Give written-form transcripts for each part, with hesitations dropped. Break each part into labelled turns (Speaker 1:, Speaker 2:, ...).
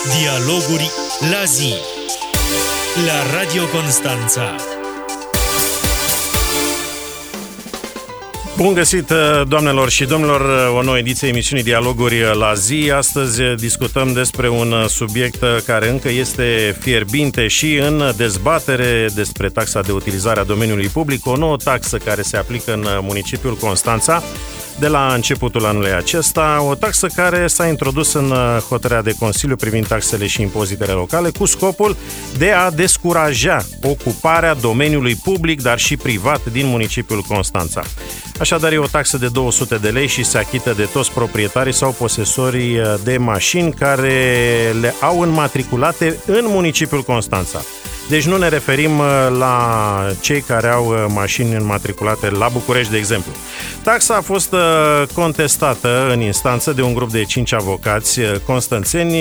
Speaker 1: Dialoguri la zi la Radio Constanța.
Speaker 2: Bun găsit, doamnelor și domnilor, o nouă ediție emisiunii Dialoguri la zi. Astăzi discutăm despre un subiect care încă este fierbinte și în dezbatere despre taxa de utilizare a domeniului public, o nouă taxă care se aplică în municipiul Constanța de la începutul anului acesta, o taxă care s-a introdus în hotărârea de Consiliu privind taxele și impozitele locale cu scopul de a descuraja ocuparea domeniului public, dar și privat din municipiul Constanța. Așadar, e o taxă de 200 de lei și se achită de toți proprietarii sau posesorii de mașini care le au înmatriculate în municipiul Constanța. Deci nu ne referim la cei care au mașini înmatriculate la București, de exemplu. Taxa a fost contestată în instanță de un grup de 5 avocați constanțeni.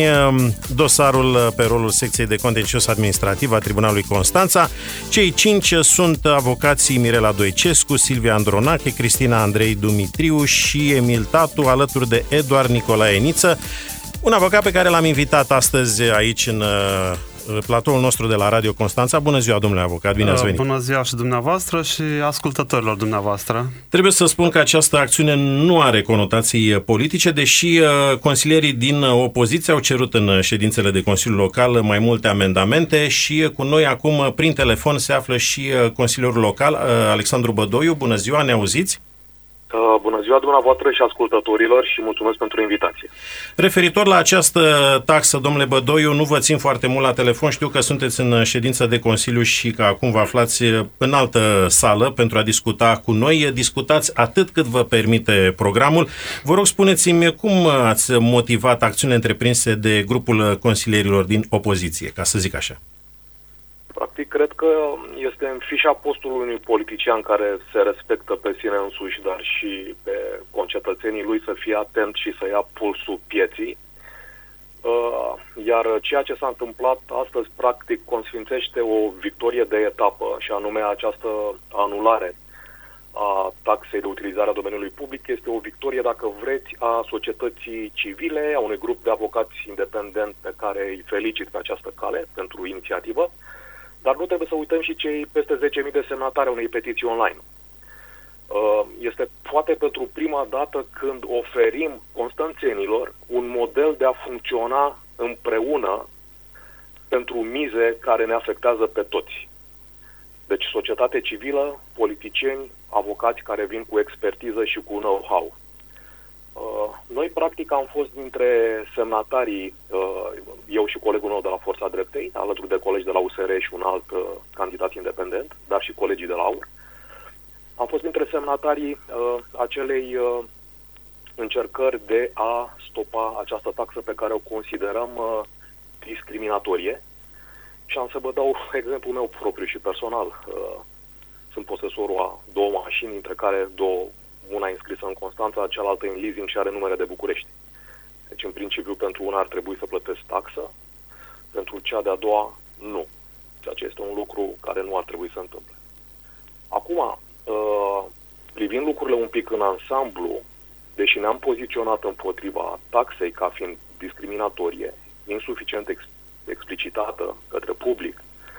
Speaker 2: Dosarul pe rolul secției de contencios administrativ a Tribunalului Constanța. Cei 5 sunt avocații Mirela Doicescu, Silvia Andronache, Cristina Andrei Dumitriu și Emil Tatu, alături de Eduard Nicolae Niță, un avocat pe care l-am invitat astăzi aici în platoul nostru de la Radio Constanța. Bună ziua, domnule avocat, bine ați venit!
Speaker 3: Bună ziua și dumneavoastră și ascultătorilor dumneavoastră.
Speaker 2: Trebuie să spun că această acțiune nu are conotații politice, deși consilierii din opoziție au cerut în ședințele de Consiliu Local mai multe amendamente și cu noi acum prin telefon se află și consilierul local, Alexandru Bădoiu. Bună ziua, ne auziți?
Speaker 4: Bună ziua dumneavoastră și ascultătorilor și mulțumesc pentru invitație.
Speaker 2: Referitor la această taxă, domnule Bădoiu, nu vă țin foarte mult la telefon, știu că sunteți în ședință de Consiliu și că acum vă aflați în altă sală pentru a discuta cu noi. Discutați atât cât vă permite programul. Vă rog, spuneți-mi cum ați motivat acțiunile întreprinse de grupul consilierilor din opoziție, ca să zic așa.
Speaker 4: Practic, cred că este în fișa postului unui politician care se respectă pe sine însuși, dar și pe concetățenii lui, să fie atent și să ia pulsul pieții. Iar ceea ce s-a întâmplat astăzi, practic, consfințește o victorie de etapă, și anume această anulare a taxei de utilizare a domeniului public. Este o victorie, dacă vreți, a societății civile, a unui grup de avocați independent pe care îi felicit pe această cale pentru inițiativă. Dar nu trebuie să uităm și cei peste 10.000 de semnatari unei petiții online. Este poate pentru prima dată când oferim constanțenilor un model de a funcționa împreună pentru mize care ne afectează pe toți. Deci societate civilă, politicieni, avocați care vin cu expertiză și cu know-how. Noi, practic, am fost dintre semnatarii, eu și colegul meu de la Forța Dreptei, alături de colegi de la USR și un alt candidat independent, dar și colegii de la AUR. Am fost dintre semnatarii acelei încercări de a stopa această taxă pe care o considerăm discriminatorie. Și am să vă dau exemplul meu propriu și personal. Sunt posesorul a 2 mașini, dintre care una înscrisă în Constanța, cealaltă în leasing și are numere de București. Deci, în principiu, pentru una ar trebui să plătesc taxă, pentru cea de-a doua, nu. Ceea ce este un lucru care nu ar trebui să întâmple. Acum, privind lucrurile un pic în ansamblu, deși ne-am poziționat împotriva taxei ca fiind discriminatorie, insuficient explicitată către public,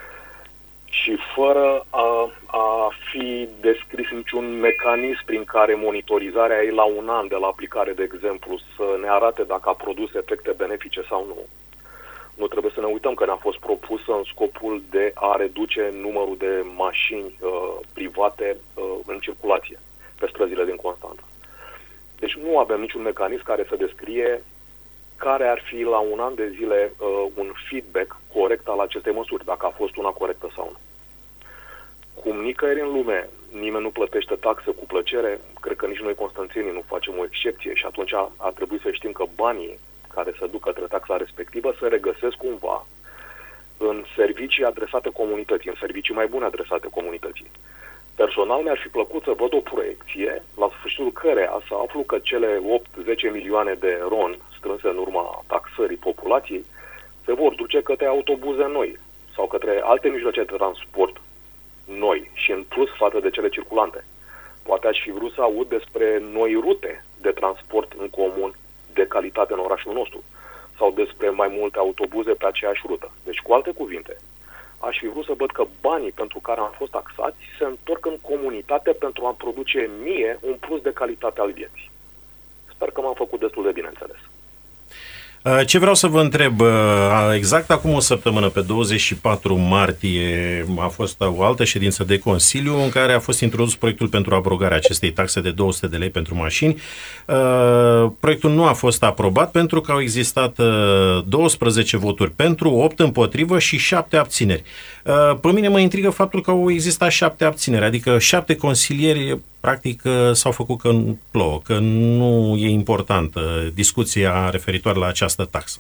Speaker 4: și fără a fi descris niciun mecanism prin care monitorizarea ei la un an de la aplicare, de exemplu, să ne arate dacă a produs efecte benefice sau nu. Nu trebuie să ne uităm că ne-a fost propusă în scopul de a reduce numărul de mașini private în circulație pe străzile din Constanța. Deci nu avem niciun mecanism care să descrie care ar fi la un an de zile un feedback corect al acestei măsuri, dacă a fost una corectă sau nu. Cum nicăieri în lume nimeni nu plătește taxe cu plăcere, cred că nici noi constanțenii nu facem o excepție și atunci ar trebui să știm că banii care se duc către taxa respectivă se regăsesc cumva în servicii adresate comunității, în servicii mai bune adresate comunității. Personal mi-ar fi plăcut să văd o proiecție la sfârșitul căreia să aflu că cele 8-10 milioane de RON strânse în urma taxării populației se vor duce către autobuze noi sau către alte mijloace de transport noi și în plus față de cele circulante. Poate aș fi vrut să aud despre noi rute de transport în comun de calitate în orașul nostru. sau despre mai multe autobuze pe aceeași rută. Deci, cu alte cuvinte, aș fi vrut să văd că banii pentru care am fost taxați se întorc în comunitate pentru a-mi produce mie un plus de calitate al vieții. Sper că m-am făcut destul de bine înțeles.
Speaker 2: Ce vreau să vă întreb, exact acum o săptămână, pe 24 martie, a fost o altă ședință de Consiliu în care a fost introdus proiectul pentru abrogarea acestei taxe de 200 de lei pentru mașini. Proiectul nu a fost aprobat pentru că au existat 12 voturi pentru, 8 împotrivă și 7 abțineri. Pe mine mă intrigă faptul că au existat 7 abțineri, adică 7 consilieri practic s-au făcut că plouă, că nu e importantă discuția referitoare la această taxă.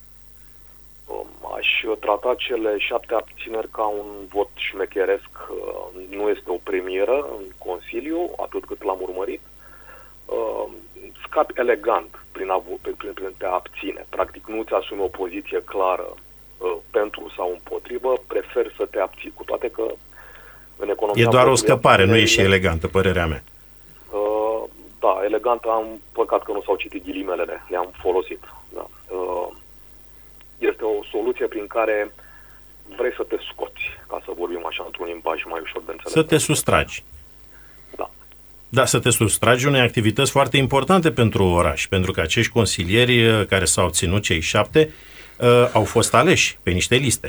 Speaker 4: Aș trata cele 7 abțineri ca un vot șmecheresc. Nu este o premieră în Consiliu, atât cât l-am urmărit. Scapi elegant prin te abține. Practic nu ți asumi o poziție clară pentru sau împotrivă, prefer să te abții, cu toate că în economia...
Speaker 2: E doar o scăpare, nu e și elegantă, părerea mea.
Speaker 4: Da, elegantă, am păcat că nu s-au citit ghilimele, le-am folosit. Da. Este o soluție prin care vrei să te scoți, ca să vorbim așa într-un limbaj mai ușor de înțeles.
Speaker 2: Să te sustragi.
Speaker 4: Da.
Speaker 2: Da, să te sustragi unei activități foarte importante pentru oraș, pentru că acești consilieri care s-au ținut, cei 7, au fost aleși pe niște liste.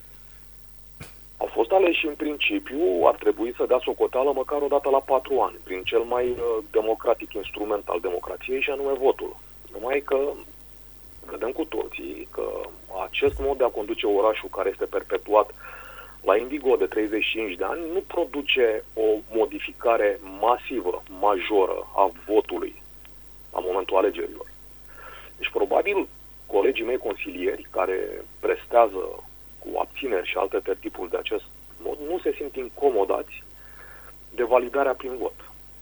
Speaker 4: Au fost aleși în principiu, ar trebui să dea socoteală măcar o dată la 4 ani, prin cel mai democratic instrument al democrației, și anume votul. Numai că vedem cu toții că acest mod de a conduce orașul, care este perpetuat la indigo de 35 de ani, nu produce o modificare masivă, majoră a votului la momentul alegerilor. Deci probabil colegii mei consilieri care prestează cu abțineri și alte tertipuri de acest mod nu se simt incomodați de validarea prin vot.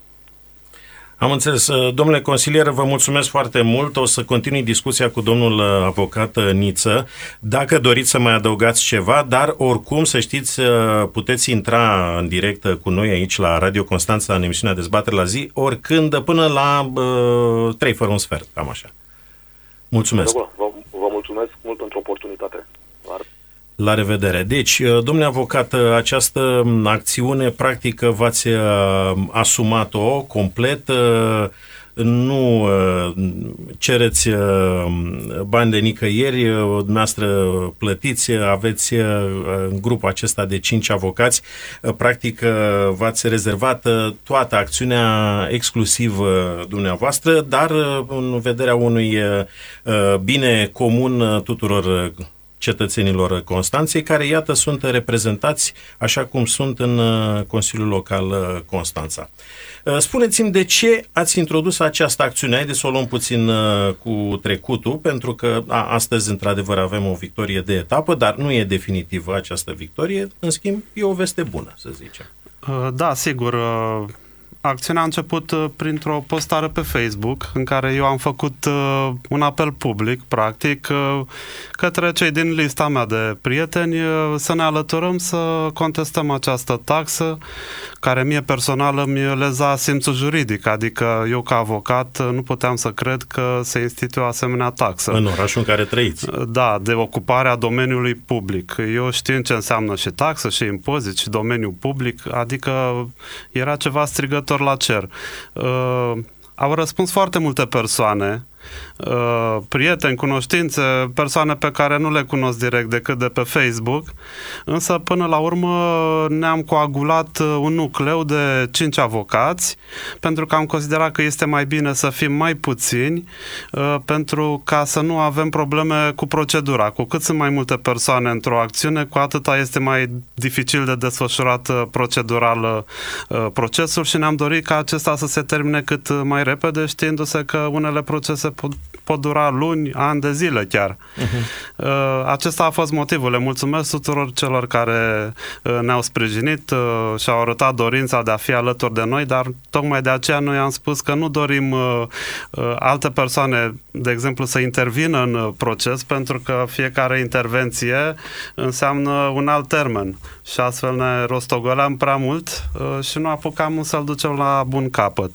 Speaker 2: Am înțeles. Domnule consilier, vă mulțumesc foarte mult. O să continui discuția cu domnul avocat Niță, dacă doriți să mai adăugați ceva, dar oricum să știți, puteți intra în direct cu noi aici la Radio Constanța în emisiunea Dezbatere la zi, oricând până la 3 fără un sfert, cam așa. Mulțumesc.
Speaker 4: Vă mulțumesc mult pentru oportunitate.
Speaker 2: La revedere. Deci, domnule avocat, această acțiune, practic, v-ați asumat-o complet, nu cereți bani de nicăieri, dumneavoastră plătiți, aveți în grupul acesta de 5 avocați, practic v-ați rezervat toată acțiunea exclusiv dumneavoastră, dar în vederea unui bine comun tuturor cetățenilor Constanței, care, iată, sunt reprezentați așa cum sunt în Consiliul Local Constanța. Spuneți-mi de ce ați introdus această acțiune. Haideți să o luăm puțin cu trecutul, pentru că astăzi, într-adevăr, avem o victorie de etapă, dar nu e definitivă această victorie. În schimb, e o veste bună, să zicem.
Speaker 3: Da, sigur. Acțiunea a început printr-o postare pe Facebook în care eu am făcut un apel public, practic, către cei din lista mea de prieteni să ne alăturăm să contestăm această taxă care mie personal îmi leza simțul juridic, adică eu ca avocat nu puteam să cred că se instituie o asemenea taxă.
Speaker 2: În orașul în care trăiți.
Speaker 3: Da, de ocuparea domeniului public. Eu știind ce înseamnă și taxă și impozit și domeniul public, adică era ceva strigător la cer. Au răspuns foarte multe persoane, prieteni, cunoștințe, persoane pe care nu le cunosc direct decât de pe Facebook, însă până la urmă ne-am coagulat un nucleu de 5 avocați, pentru că am considerat că este mai bine să fim mai puțini, pentru ca să nu avem probleme cu procedura. Cu cât sunt mai multe persoane într-o acțiune, cu atâta este mai dificil de desfășurat procedural procesul și ne-am dorit ca acesta să se termine cât mai repede, știindu-se că unele procese pot dura luni, ani de zile chiar. Acesta a fost motivul. Le mulțumesc tuturor celor care ne-au sprijinit și au arătat dorința de a fi alături de noi, dar tocmai de aceea noi am spus că nu dorim alte persoane, de exemplu, să intervină în proces, pentru că fiecare intervenție înseamnă un alt termen și astfel ne rostogoleam prea mult și nu apucam să-l ducem la bun capăt.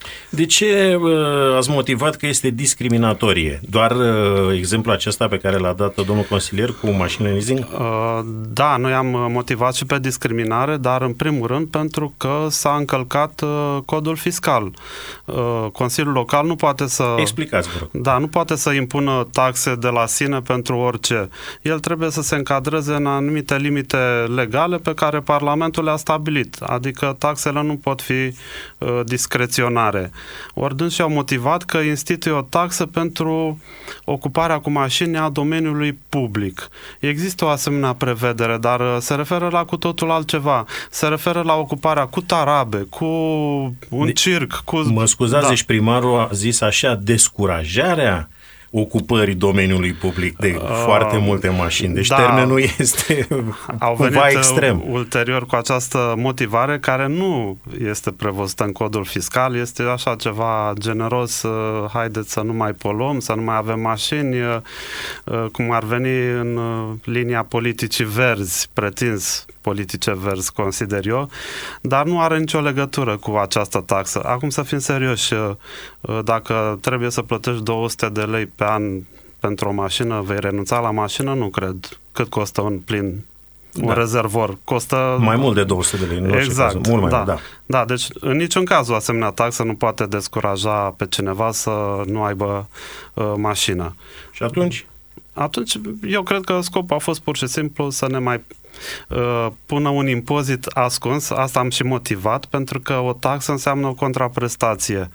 Speaker 2: De ce ați motivat că este discriminatorie? Doar exemplul acesta pe care l-a dat domnul consilier cu mașinile leasing?
Speaker 3: Da, noi am motivat și pe discriminare, dar în primul rând pentru că s-a încălcat codul fiscal. Consiliul local nu poate să...
Speaker 2: Explicați, vă rog.
Speaker 3: Da, nu poate să impună taxe de la sine pentru orice. El trebuie să se încadreze în anumite limite legale pe care Parlamentul le-a stabilit. Adică taxele nu pot fi discreționare. Ori dânsii au motivat că instituie o taxă pentru ocuparea cu mașini a domeniului public. Există o asemenea prevedere, dar se referă la cu totul altceva. Se referă la ocuparea cu tarabe, cu un circ, cu...
Speaker 2: Mă scuzați, deci primarul a zis așa, descurajarea ocupării domeniului public de foarte multe mașini. Deci termenul este cumva extrem.
Speaker 3: Ulterior cu această motivare care nu este prevăzută în codul fiscal, este așa ceva generos, haideți să nu mai poluăm, să nu mai avem mașini, cum ar veni în linia politicii verzi, pretins politice verzi, consider eu, dar nu are nicio legătură cu această taxă. Acum să fim serioși, dacă trebuie să plătești 200 de lei pe an pentru o mașină, vei renunța la mașină? Nu cred. Cât costă un plin? Un rezervor? Costă...
Speaker 2: Mai mult de 200 de lei.
Speaker 3: Exact.
Speaker 2: Mult mai mult, da.
Speaker 3: Da, deci în niciun caz o asemenea taxă nu poate descuraja pe cineva să nu aibă mașină.
Speaker 2: Și atunci?
Speaker 3: Atunci, eu cred că scopul a fost pur și simplu să ne mai pună un impozit ascuns. Asta am și motivat, pentru că o taxă înseamnă o contraprestație.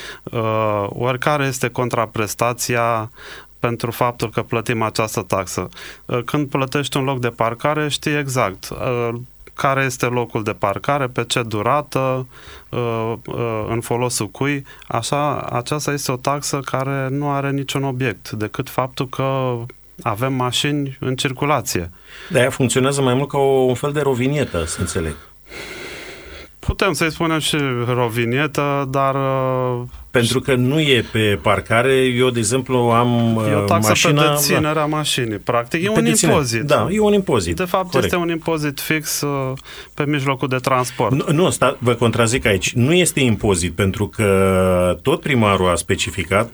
Speaker 3: Oricare este contraprestația pentru faptul că plătim această taxă? Când plătești un loc de parcare, știi exact care este locul de parcare, pe ce durată, în folosul cui. Așa, aceasta este o taxă care nu are niciun obiect, decât faptul că avem mașini în circulație.
Speaker 2: De-aia funcționează mai mult ca un fel de rovinietă, să înțeleg.
Speaker 3: Putem să-i spunem și rovinietă, dar...
Speaker 2: Pentru că nu e pe parcare, eu, de exemplu, am mașina...
Speaker 3: E o taxă pe deținerea mașinii. Practic, e un impozit.
Speaker 2: Da, e un impozit.
Speaker 3: De fapt, corect. Este un impozit fix pe mijlocul de transport.
Speaker 2: Nu, vă contrazic aici. Nu este impozit, pentru că tot primarul a specificat,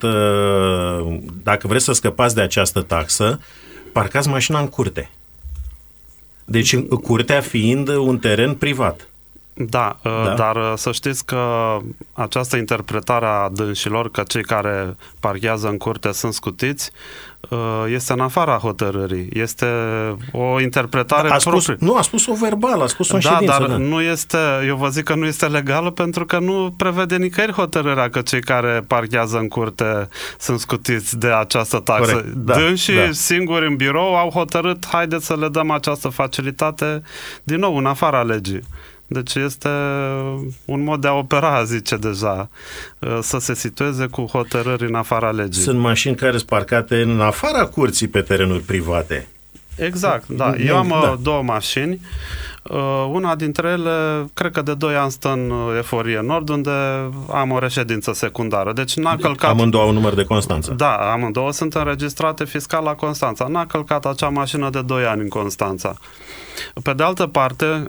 Speaker 2: dacă vreți să scăpați de această taxă, parcați mașina în curte. Deci, curtea fiind un teren privat.
Speaker 3: Da, dar să știți că această interpretare a dânșilor, că cei care parchează în curte sunt scutiți, este în afara hotărârii. Este o interpretare proprie.
Speaker 2: Nu, a spus-o verbal, a spus-o în ședință.
Speaker 3: Dar nu este, eu vă zic că nu este legală, pentru că nu prevede nicăieri hotărârea că cei care parchează în curte sunt scutiți de această taxă.
Speaker 2: Corect.
Speaker 3: Dânșii singuri în birou au hotărât, haideți să le dăm această facilitate din nou în afara legii. Deci este un mod de a opera, zice deja, să se situeze cu hotărâri în afara legii.
Speaker 2: Sunt mașini care sunt parcate în afara curții pe terenuri private.
Speaker 3: Exact, da. Eu am două mașini. Una dintre ele, cred că de 2 ani stă în Eforie Nord, unde am o reședință secundară. Deci n-a călcat...
Speaker 2: Amândouă au număr de Constanța.
Speaker 3: Da, amândouă sunt înregistrate fiscal la Constanța. N-a călcat acea mașină de 2 ani în Constanța. Pe de altă parte,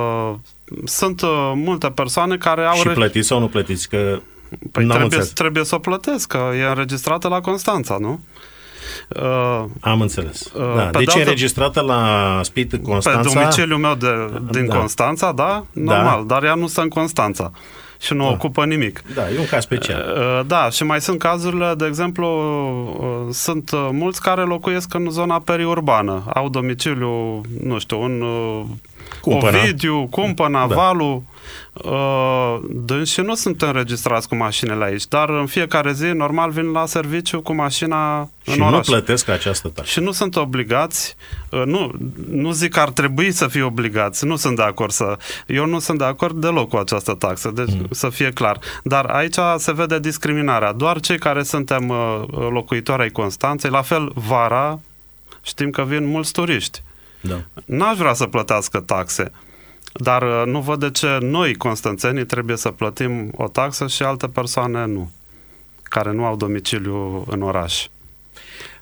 Speaker 3: sunt multe persoane care au...
Speaker 2: Și plătiți sau nu plătiți? Că
Speaker 3: trebuie să o plătesc, că e înregistrată la Constanța, nu?
Speaker 2: Am înțeles. Deci e înregistrată la Spit Constanța.
Speaker 3: Pe domiciliul meu din Constanța, da, normal, dar ea nu stă în Constanța și nu ocupă nimic.
Speaker 2: Da, e un caz special.
Speaker 3: Da, și mai sunt cazurile, de exemplu, sunt mulți care locuiesc în zona periurbană, au domiciliu, nu știu, în Ovidiu, Cumpăna, Valu, și nu sunt înregistrați cu mașinile aici, dar în fiecare zi, normal, vin la serviciu cu mașina în oraș.
Speaker 2: Și nu plătesc această taxă.
Speaker 3: Și nu sunt obligați, nu zic că ar trebui să fie obligați, nu sunt de acord eu nu sunt de acord deloc cu această taxă, deci să fie clar. Dar aici se vede discriminarea. Doar cei care suntem locuitori ai Constanței, la fel vara, știm că vin mulți turiști.
Speaker 2: Da.
Speaker 3: N-aș vrea să plătească taxe, dar nu văd de ce noi, constanțenii, trebuie să plătim o taxă și alte persoane nu, care nu au domiciliu în oraș.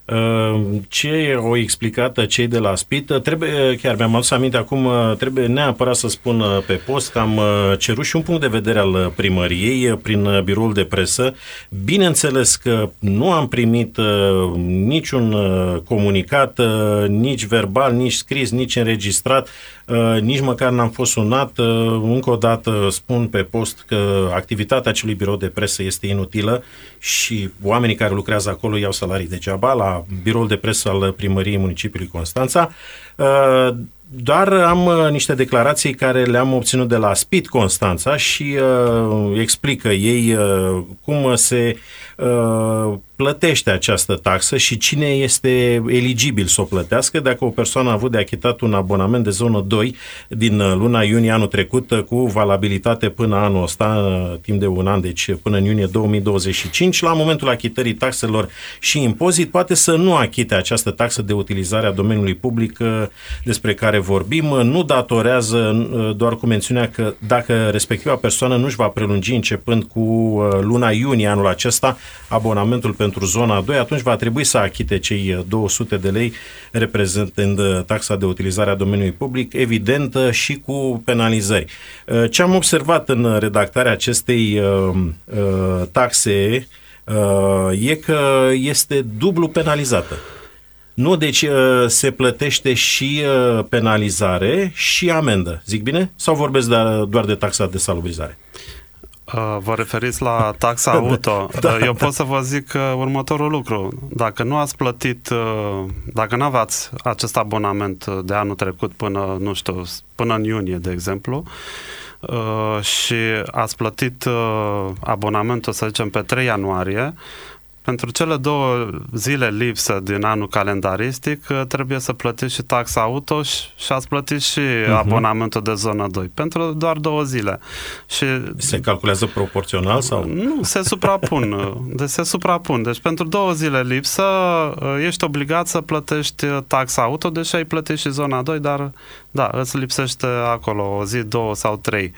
Speaker 2: Ce au explicat cei de la SPIT, chiar mi-am adus aminte acum, trebuie neapărat să spun pe post că am cerut și un punct de vedere al primăriei prin biroul de presă. Bineînțeles că nu am primit niciun comunicat, nici verbal, nici scris, nici înregistrat, nici măcar n-am fost sunat. Încă o dată spun pe post că activitatea acelui birou de presă este inutilă și oamenii care lucrează acolo iau salarii degeaba la biroul de presă al primăriei municipiului Constanța. Doar am niște declarații care le-am obținut de la SPIT Constanța și explică ei cum se plătește această taxă și cine este eligibil să o plătească dacă o persoană a avut de achitat un abonament de zonă 2 din luna iunie anul trecut cu valabilitate până anul ăsta, timp de un an, deci până în iunie 2025. La momentul achitării taxelor și impozit poate să nu achite această taxă de utilizare a domeniului public despre care vorbim. Nu datorează doar cu mențiunea că dacă respectiva persoană nu își va prelungi începând cu luna iunie anul acesta abonamentul pentru zona 2, atunci va trebui să achite cei 200 de lei reprezentând taxa de utilizare a domeniului public, evident și cu penalizări. Ce am observat în redactarea acestei taxe e că este dublu penalizată. Nu, deci se plătește și penalizare și amendă. Zic bine? Sau vorbesc doar de taxa de salubrizare?
Speaker 3: Vă referiți la taxa auto. Eu pot să vă zic următorul lucru. Dacă nu ați plătit, dacă nu aveați acest abonament de anul trecut până, nu știu, până în iunie, de exemplu, și ați plătit abonamentul, să zicem, pe 3 ianuarie, pentru cele 2 zile lipsă din anul calendaristic trebuie să plătiți și taxa auto și ați plătit și abonamentul de zonă 2 pentru doar 2 zile. Și
Speaker 2: se calculează proporțional sau?
Speaker 3: Nu, se suprapun. Deci pentru 2 zile lipsă ești obligat să plătești taxa auto, deși ai plătit și zona 2, dar da, îți lipsește acolo o zi, 2 sau 3.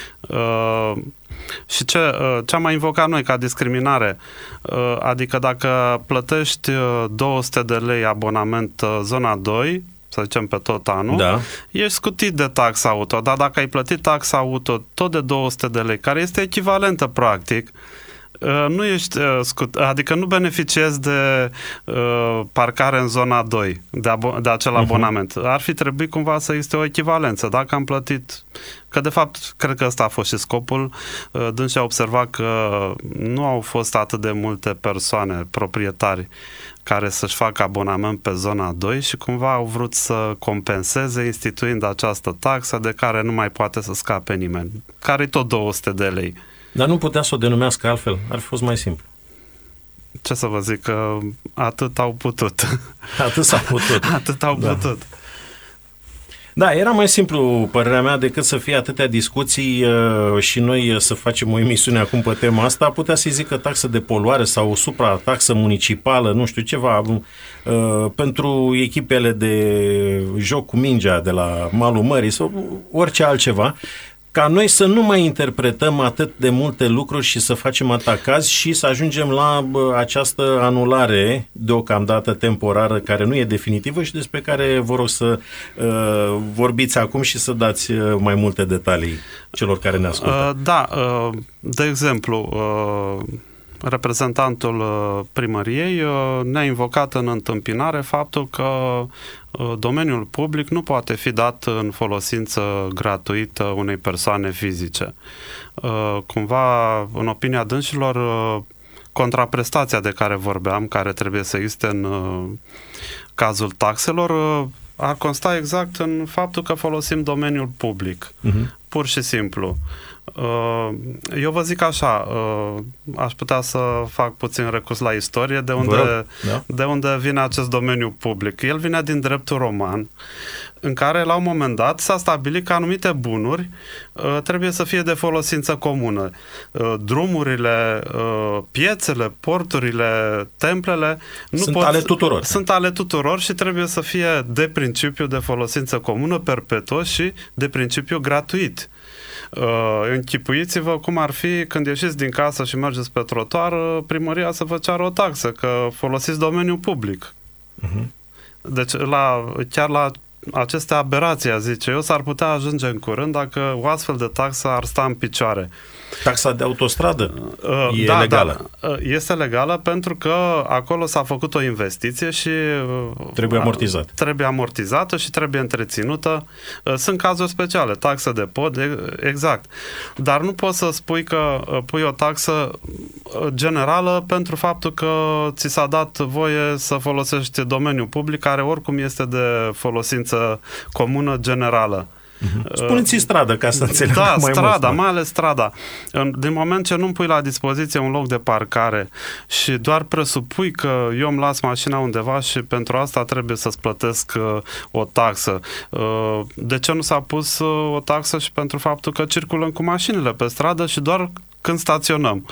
Speaker 3: Și ce am mai invocat noi ca discriminare, adică dacă plătești 200 de lei abonament zona 2, să zicem pe tot anul, da, ești scutit de taxa auto, dar dacă ai plătit taxa auto tot de 200 de lei, care este echivalentă practic, nu ești adică nu beneficiezi de parcare în zona 2 de acel abonament. Ar fi trebuit cumva să existe o echivalență. Dacă am plătit, că de fapt cred că ăsta a fost și scopul, dânsii a observat că nu au fost atât de multe persoane, proprietari, care să-și facă abonament pe zona 2 și cumva au vrut să compenseze instituind această taxă de care nu mai poate să scape nimeni, care e tot 200 de lei.
Speaker 2: Dar nu putea să o denumească altfel, ar fi fost mai simplu.
Speaker 3: Ce să vă zic, că atât au putut.
Speaker 2: Atât s-a putut.
Speaker 3: Atât au putut.
Speaker 2: Da, era mai simplu, părerea mea, decât să fie atâtea discuții și noi să facem o emisiune acum pe tema asta, putea să-i zică taxă de poluare sau o suprataxă municipală, nu știu, ceva, pentru echipele de joc cu mingea de la malul mării sau orice altceva, ca noi să nu mai interpretăm atât de multe lucruri și să facem atacați și să ajungem la această anulare deocamdată temporară, care nu e definitivă și despre care vă rog să vorbiți acum și să dați mai multe detalii celor care ne ascultă.
Speaker 3: De exemplu, reprezentantul primăriei ne-a invocat în întâmpinare faptul că domeniul public nu poate fi dat în folosință gratuită unei persoane fizice. Cumva, în opinia dânșilor, contraprestația de care vorbeam, care trebuie să existe în cazul taxelor, ar consta exact în faptul că folosim domeniul public. Pur și simplu. Eu vă zic așa, aș putea să fac puțin recurs la istorie, de unde vine acest domeniu public. El vine din dreptul roman, în care la un moment dat s-a stabilit că anumite bunuri trebuie să fie de folosință comună. Drumurile, piețele, porturile, templele sunt ale tuturor și trebuie să fie de principiu de folosință comună, perpetuă și de principiu gratuit. Închipuiți-vă cum ar fi când ieșiți din casă și mergeți pe trotuar, primăria să vă ceară o taxă, că folosiți domeniul public. Deci chiar la aceste aberații, zice eu, s-ar putea ajunge în curând dacă o astfel de taxă ar sta în picioare.
Speaker 2: Taxa de autostradă e legală.
Speaker 3: Da, este legală pentru că acolo s-a făcut o investiție și trebuie amortizată și trebuie întreținută. Sunt cazuri speciale, taxă de pod, exact. Dar nu poți să spui că pui o taxă generală pentru faptul că ți s-a dat voie să folosești domeniul public, care oricum este de folosință comună generală.
Speaker 2: Spuneți stradă, ca să înțeleg mai mult. Da, strada,
Speaker 3: mai ales strada. Din moment ce nu pui la dispoziție un loc de parcare și doar presupui că eu îmi las mașina undeva și pentru asta trebuie să-ți plătesc o taxă. De ce nu s-a pus o taxă și pentru faptul că circulăm cu mașinile pe stradă și doar când staționăm?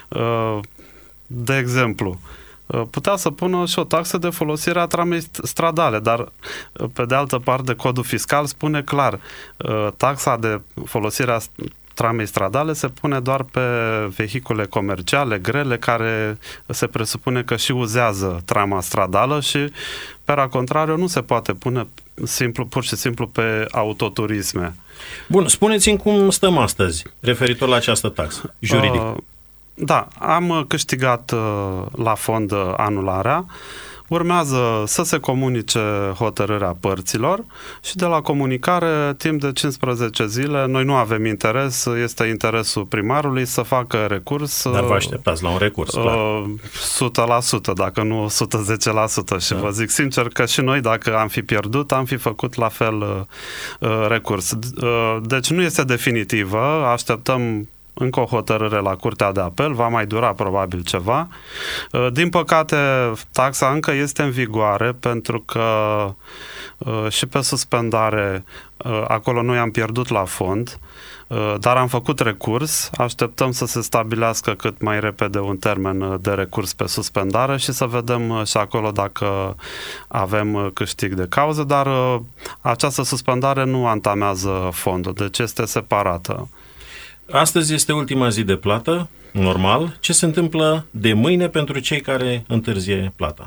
Speaker 3: De exemplu, putea să pună și o taxă de folosire a tramei stradale, dar pe de altă parte codul fiscal spune clar, taxa de folosire a tramei stradale se pune doar pe vehicule comerciale grele care se presupune că și uzează trama stradală și pe contrariu nu se poate pune pur și simplu pe autoturisme.
Speaker 2: Bun, spuneți-mi cum stăm astăzi referitor la această taxă juridic.
Speaker 3: Da, am câștigat la fond anularea. Urmează să se comunice hotărârea părților și de la comunicare, timp de 15 zile, noi nu avem interes, este interesul primarului să facă recurs.
Speaker 2: Dar vă așteptați la un recurs, clar.
Speaker 3: 100%, dacă nu 110%. Și vă zic sincer că și noi, dacă am fi pierdut, am fi făcut la fel recurs. Deci nu este definitivă, așteptăm încă o hotărâre la Curtea de Apel, va mai dura probabil ceva. Din păcate, taxa încă este în vigoare pentru că și pe suspendare acolo noi am pierdut la fond, dar am făcut recurs, așteptăm să se stabilească cât mai repede un termen de recurs pe suspendare și să vedem și acolo dacă avem câștig de cauză, dar această suspendare nu antamează fondul, deci este separată.
Speaker 2: Astăzi este ultima zi de plată, normal. Ce se întâmplă de mâine pentru cei care întârzie plata?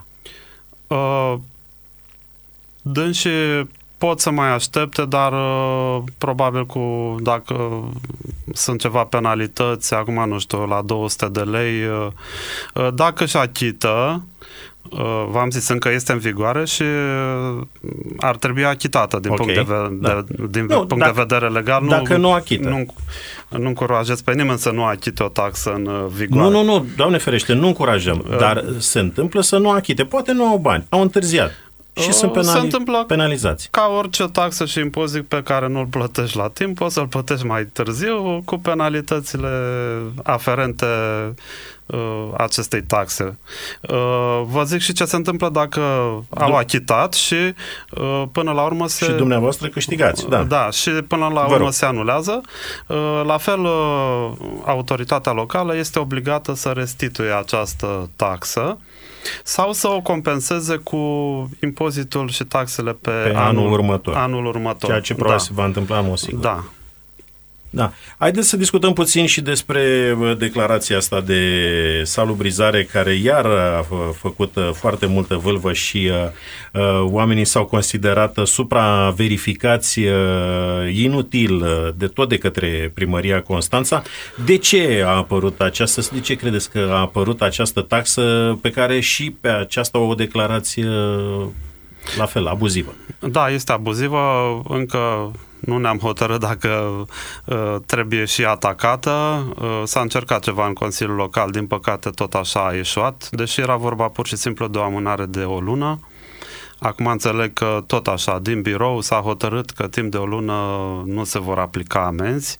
Speaker 3: Dânsii pot să mai aștepte, dar probabil dacă sunt ceva penalități, acum nu știu, la 200 de lei, dacă își achită, v-am zis, încă este în vigoare și ar trebui achitată din punct de vedere legal.
Speaker 2: Dacă nu achită.
Speaker 3: Nu încurajez pe nimeni să nu achite o taxă în vigoare.
Speaker 2: Nu, Doamne ferește, nu încurajăm, dar se întâmplă să nu achite. Poate nu au bani, au întârziat. Și sunt penalizați.
Speaker 3: Ca orice taxă și impozit pe care nu-l plătești la timp, poți să-l plătești mai târziu cu penalitățile aferente acestei taxe. Vă zic și ce se întâmplă dacă au achitat și până la urmă
Speaker 2: și dumneavoastră câștigați.
Speaker 3: Da, și până la urmă se anulează. La fel, autoritatea locală este obligată să restituie această taxă sau să o compenseze cu impozitul și taxele pe anul următor.
Speaker 2: Ceea ce probabil se va întâmpla, mă sigur.
Speaker 3: Da.
Speaker 2: Haideți să discutăm puțin și despre declarația asta de salubrizare care iar a făcut foarte multă vâlvă și oamenii s-au considerat supraverificați inutil de către Primăria Constanța. De ce credeți că a apărut această taxă pe care și pe aceasta o declarație la fel, abuzivă?
Speaker 3: Da, este abuzivă, încă nu ne-am hotărât dacă trebuie și atacată. S-a încercat ceva în Consiliul Local, din păcate tot așa a ieșuat, deși era vorba pur și simplu de o amânare de o lună. Acum înțeleg că tot așa, din birou s-a hotărât că timp de o lună nu se vor aplica amenzi,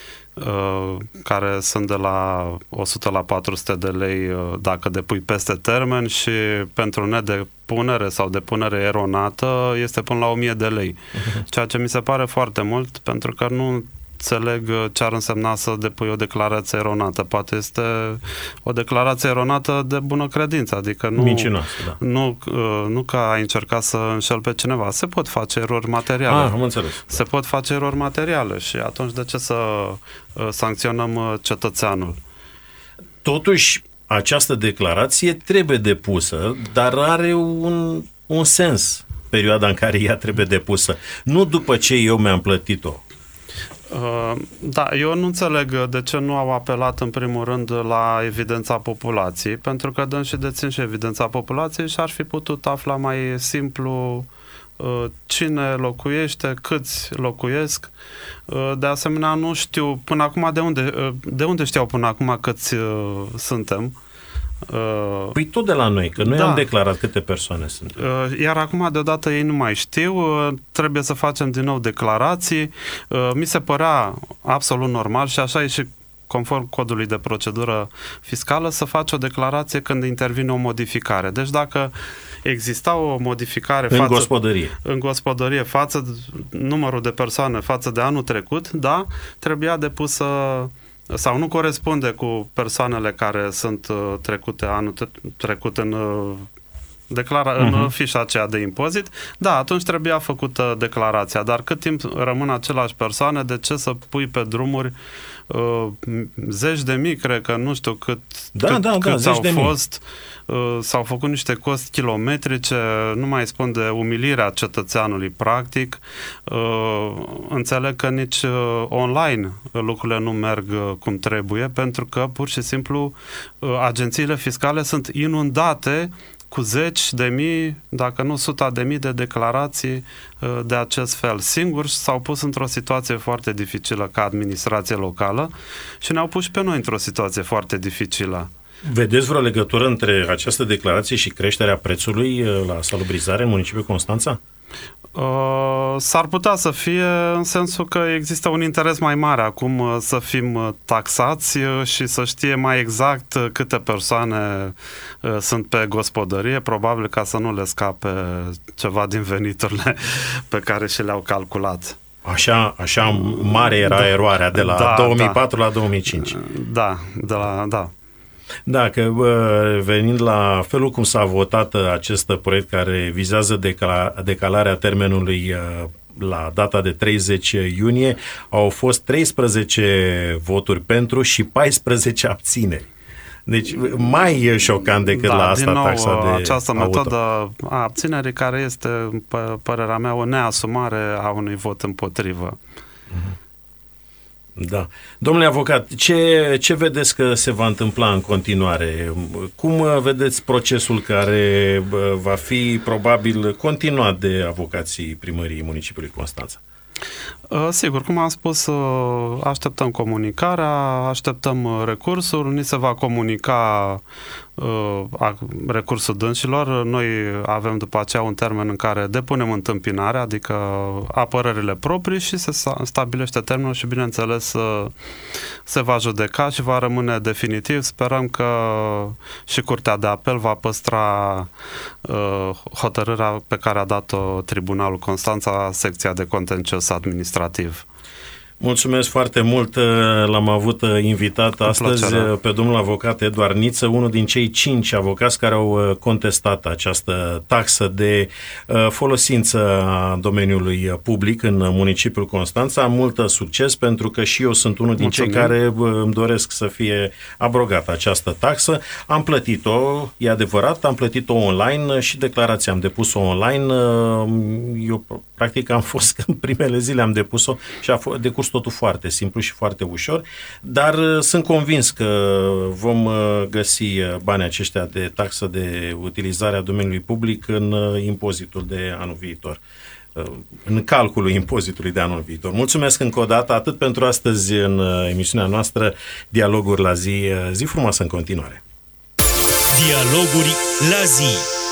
Speaker 3: care sunt de la 100 la 400 de lei dacă depui peste termen și pentru nedepunere sau depunere eronată este până la 1000 de lei. Ceea ce mi se pare foarte mult, pentru că nu înțeleg ce ar însemna să depui o declarație eronată. Poate este o declarație eronată de bună credință, adică nu că ai încercat să înșel pe cineva. Se pot face erori materiale.
Speaker 2: Am înțeles.
Speaker 3: Se pot face erori materiale și atunci de ce să sancționăm cetățeanul?
Speaker 2: Totuși, această declarație trebuie depusă, dar are un un sens perioada în care ea trebuie depusă, nu după ce eu mi-am plătit-o.
Speaker 3: Da, eu nu înțeleg de ce nu au apelat în primul rând la evidența populației, pentru că dânsii dețin și evidența populației și ar fi putut afla mai simplu cine locuiește, câți locuiesc. De asemenea, nu știu până acum de unde știau până acum câți suntem.
Speaker 2: Păi tot de la noi, că noi am declarat câte persoane sunt.
Speaker 3: Iar acum deodată ei nu mai știu, trebuie să facem din nou declarații. Mi se părea absolut normal și așa e și conform codului de procedură fiscală să faci o declarație când intervine o modificare. Deci dacă exista o modificare în gospodărie față numărul de persoane față de anul trecut, da, trebuia depusă sau nu corespunde cu persoanele care sunt trecute anul trecut în în fișa aceea de impozit, da, atunci trebuia făcută declarația, dar cât timp rămân aceleași persoane, de ce să pui pe drumuri zeci de mii, cred că nu știu cât au fost, s-au făcut niște costi kilometrice, nu mai spun de umilirea cetățeanului practic, înțeleg că nici online lucrurile nu merg cum trebuie, pentru că pur și simplu agențiile fiscale sunt inundate cu zeci de mii, dacă nu 100.000 de declarații de acest fel. Singuri s-au pus într-o situație foarte dificilă ca administrație locală și ne-au pus și pe noi într-o situație foarte dificilă.
Speaker 2: Vedeți vreo legătură între această declarație și creșterea prețului la salubrizare în municipiul Constanța?
Speaker 3: S-ar putea să fie, în sensul că există un interes mai mare acum să fim taxați și să știe mai exact câte persoane sunt pe gospodărie, probabil ca să nu le scape ceva din veniturile pe care și le-au calculat.
Speaker 2: Așa mare era eroarea de la 2004 la 2005.
Speaker 3: Da.
Speaker 2: Da, că venind la felul cum s-a votat acest proiect care vizează decalarea termenului la data de 30 iunie, au fost 13 voturi pentru și 14 abțineri. Deci mai șocant decât la asta
Speaker 3: din nou,
Speaker 2: taxa de
Speaker 3: această
Speaker 2: auto.
Speaker 3: metodă a abținerii care este, pe părerea mea, o neasumare a unui vot împotrivă.
Speaker 2: Da. Domnule avocat, ce vedeți că se va întâmpla în continuare? Cum vedeți procesul care va fi probabil continuat de avocații primăriei municipiului Constanța?
Speaker 3: Sigur, cum am spus, așteptăm comunicarea, așteptăm recursul, ni se va comunica recursul dânșilor. Noi avem după aceea un termen în care depunem întâmpinarea, adică apărările proprii și se stabilește termenul și bineînțeles se va judeca și va rămâne definitiv. Sperăm că și Curtea de Apel va păstra hotărârea pe care a dat-o Tribunalul Constanța, secția de contencios administrativ.
Speaker 2: Mulțumesc foarte mult, l-am avut invitat astăzi pe domnul avocat Eduard Niță, unul din cei 5 avocați care au contestat această taxă de folosință a domeniului public în municipiul Constanța. Mult succes, pentru că și eu sunt unul din cei care îmi doresc să fie abrogată această taxă. Am plătit-o, e adevărat, am plătit-o online și declarația am depus-o online. Eu practic am fost, în primele zile am depus-o și a decurs totul foarte simplu și foarte ușor, dar sunt convins că vom găsi banii aceștia de taxă de utilizare a domeniului public în impozitul de anul viitor, în calculul impozitului de anul viitor. Mulțumesc încă o dată, atât pentru astăzi în emisiunea noastră Dialoguri la zi. Zi frumoasă în continuare!
Speaker 1: Dialoguri la zi.